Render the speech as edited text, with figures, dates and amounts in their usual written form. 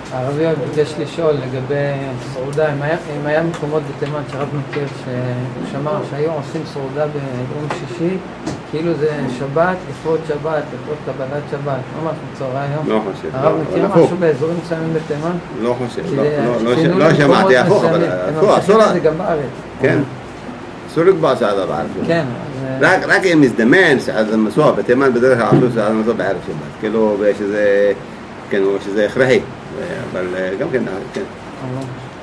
הרב יואל ביקש לשאול לגבי סעודה, אם היה מקומות בתימן שרב מכיר ששמר שהיו עושים סעודה ביום שישי, כאילו זה שבת, לפרוט שבת, לפרוט קבלת שבת, ממש מצורה היום. לא חושב. הרב מכיר משהו באזורים מסוימים בתימן? לא חושב, לא שמעתי הפוך, אבל אסור זה גם בארץ. כן, אסור לקבוע סעדה בארץ. כן. רק אם מזדמן, סעדה מסוע, בתימן בדרך כלל עשו סעדה מסוע בערב שבת, כאילו שזה הכרחי, אבל גם כן, כן.